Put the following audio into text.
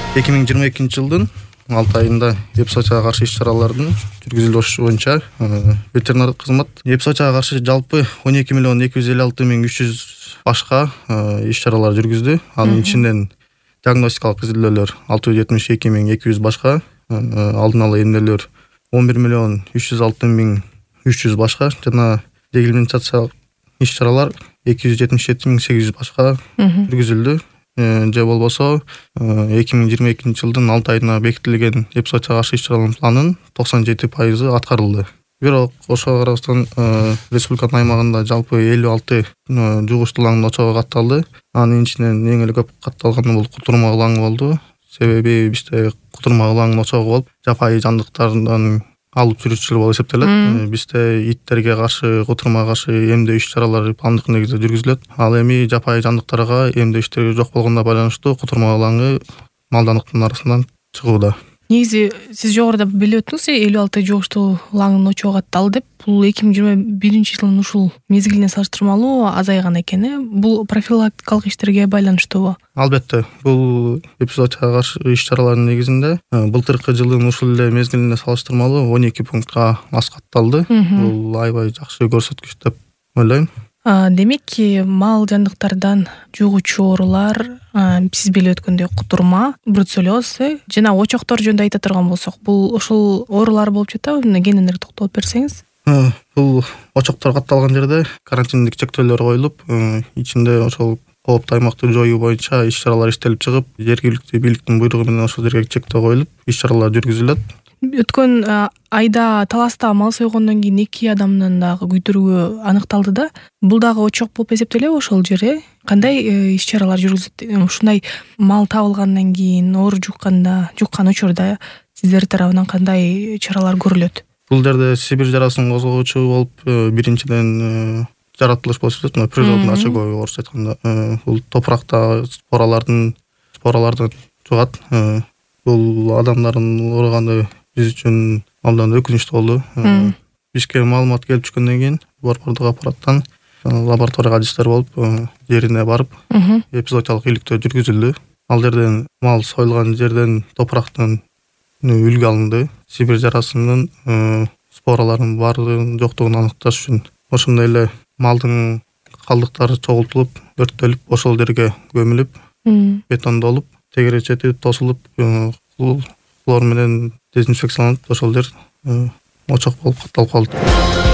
2022 жылдын 6 айында эпизоочага каршы иш-чаралардын жүргүзүлүшү боюнча ветеринардык кызмат эпизоочага каршы жалпы 12.256.300 башка иш-чаралар жүргүздү. Анын ичинен диагностикалык изилдөөлөр 672.200 башка, алдын ала эмнелер 11.306.300 башка жана регламентациялык иш-чаралар 277.800 башка жүргүзүлдү. Же болбосо 2022 жылдын 6 айына бекитилген эпизоочага каршы иш-чаралардын планынын 97% аткарылды. Бирок ошого карабастан республиканын аймагында жалпы 56 жугуштуу лаңдын очогу катталды. Анын ичинен эң эле көп катталганы бул кутурма ылаңы болду. Себеби бизде кутурма ылаңынын очогу болуп, жапайы жандыктардан алып жүрүүчүлөр болуп эсептелет. Бизде иттерге каршы, кутурмага каршы эмдөө иш-чаралары пландык негизде жүргүзүлөт. Ал эми жапайы жандыктарга эмдөө иштери жок болгонуна байланыштуу кутурма ылаңы малданлыктын арасынан чыгууда. Негизи сиз жогоруда билип өттүңүз, 56 жугуштуу лаңдын очогу катталды деп. Бул 2021 жылдын ушул мезгилине салыштырмалуу азайган экен. Бул профилактикалык иштерге байланыштуубу? Албетте, бул эпизоочага каршы иш-чаралардын негизинде былтыркы жылдын ушул эле мезгилине салыштырмалуу 12 пунктка аз катталды. Бул аябай жакшы көрсөткүч деп ойлойм. Демек, мал жандыктардан жугуучу оорулар сиз билип өткөндөй кутурма, бруцеллез жана очоктор жөнүндө айта турган болсок, бул ушул оорулар болуп жатабы? Кененирээк токтолуп берсеңиз. Бул очоктор катталган жерде карантиндик чектөөлөр коюлуп, ичинде ошол кооптуу аймакты жоюу боюнча иш-чаралар иштелип чыгып, жергиликтүү бийликтин буйругу менен ошол жерге чектөө коюлуп, иш-чаралар жүргүзүлөт. Өткөн айда Таласта мал сойгондон кийин 2 адамдын дагы күйдүрүүгү аныкталды да. Бул дагы очок болуп эсептелеби ошол жер? Кандай иш-чаралар жүргүзүлөт? Ушундай мал табылгандан кийин, оору жуккан учурда сиздер тарабынан кандай чаралар көрүлөт? Бул жерде Сибирь жарасын козгоочу болуп, биринчиден жаратылыш болуп эсептелет. Природный очаговый, орусча айтканда, бул топуракта споралардан чыгат. Бул адамдардын ооруганы биз үчүн абдан өкүнүчтүү болду. Бизге маалымат келип түшкөндөн кийин борбордук аппараттан лаборатория адистер болуп, жерине барып, эпизоотиялык иликтөө жүргүзүлдү. Ал жерден мал союлган жерден топурактан үлгү алынды. Сибирь жарасынын спораларынын бардыгын жоктугун аныкташ үчүн. Ошондой эле малдын калдыктары чогултулуп, өрттөлүп, ошол жерге көмүлүп, бетондолуп, тегере чети тосулуп, хлор менен дезинфекцияланып, ошол жер очок болуп катталып калды.